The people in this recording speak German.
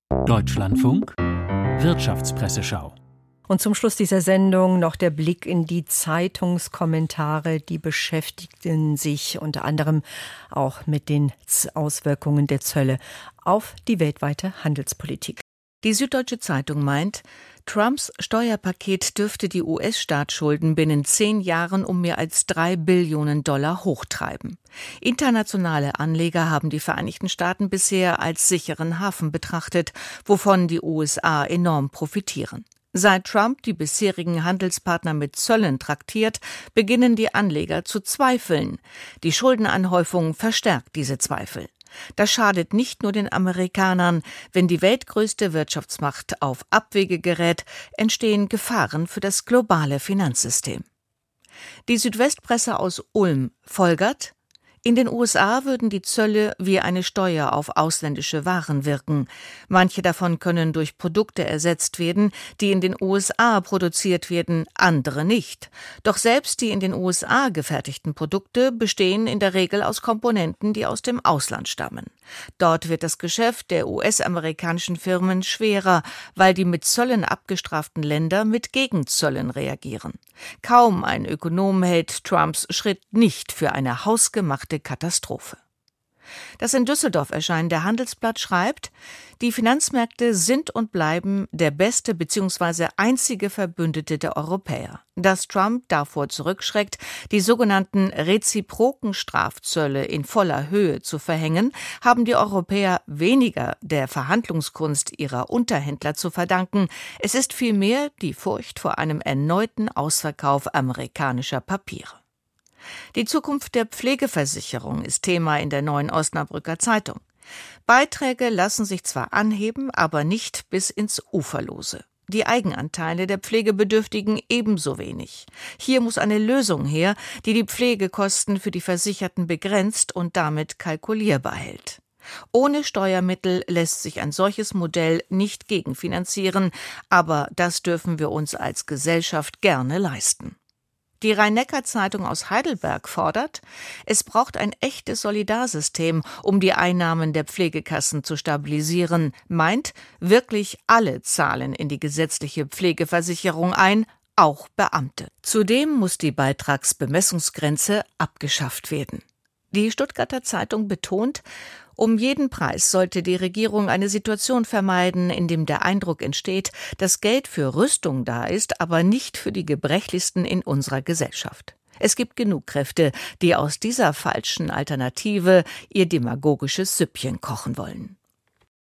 Deutschlandfunk Wirtschaftspresseschau. Und zum Schluss dieser Sendung noch der Blick in die Zeitungskommentare. Die beschäftigten sich unter anderem auch mit den Auswirkungen der Zölle auf die weltweite Handelspolitik. Die Süddeutsche Zeitung meint, Trumps Steuerpaket dürfte die US-Staatsschulden binnen 10 Jahren um mehr als $3 Billionen hochtreiben. Internationale Anleger haben die Vereinigten Staaten bisher als sicheren Hafen betrachtet, wovon die USA enorm profitieren. Seit Trump die bisherigen Handelspartner mit Zöllen traktiert, beginnen die Anleger zu zweifeln. Die Schuldenanhäufung verstärkt diese Zweifel. Das schadet nicht nur den Amerikanern. Wenn die weltgrößte Wirtschaftsmacht auf Abwege gerät, entstehen Gefahren für das globale Finanzsystem. Die Südwestpresse aus Ulm folgert: In den USA würden die Zölle wie eine Steuer auf ausländische Waren wirken. Manche davon können durch Produkte ersetzt werden, die in den USA produziert werden, andere nicht. Doch selbst die in den USA gefertigten Produkte bestehen in der Regel aus Komponenten, die aus dem Ausland stammen. Dort wird das Geschäft der US-amerikanischen Firmen schwerer, weil die mit Zöllen abgestraften Länder mit Gegenzöllen reagieren. Kaum ein Ökonom hält Trumps Schritt nicht für eine hausgemachte Katastrophe. Das in Düsseldorf erscheinende Handelsblatt schreibt, die Finanzmärkte sind und bleiben der beste bzw. einzige Verbündete der Europäer. Dass Trump davor zurückschreckt, die sogenannten reziproken Strafzölle in voller Höhe zu verhängen, haben die Europäer weniger der Verhandlungskunst ihrer Unterhändler zu verdanken. Es ist vielmehr die Furcht vor einem erneuten Ausverkauf amerikanischer Papiere. Die Zukunft der Pflegeversicherung ist Thema in der Neuen Osnabrücker Zeitung. Beiträge lassen sich zwar anheben, aber nicht bis ins Uferlose. Die Eigenanteile der Pflegebedürftigen ebenso wenig. Hier muss eine Lösung her, die die Pflegekosten für die Versicherten begrenzt und damit kalkulierbar hält. Ohne Steuermittel lässt sich ein solches Modell nicht gegenfinanzieren, aber das dürfen wir uns als Gesellschaft gerne leisten. Die Rhein-Neckar-Zeitung aus Heidelberg fordert, es braucht ein echtes Solidarsystem, um die Einnahmen der Pflegekassen zu stabilisieren, meint, wirklich alle zahlen in die gesetzliche Pflegeversicherung ein, auch Beamte. Zudem muss die Beitragsbemessungsgrenze abgeschafft werden. Die Stuttgarter Zeitung betont, um jeden Preis sollte die Regierung eine Situation vermeiden, in dem der Eindruck entsteht, dass Geld für Rüstung da ist, aber nicht für die Gebrechlichsten in unserer Gesellschaft. Es gibt genug Kräfte, die aus dieser falschen Alternative ihr demagogisches Süppchen kochen wollen.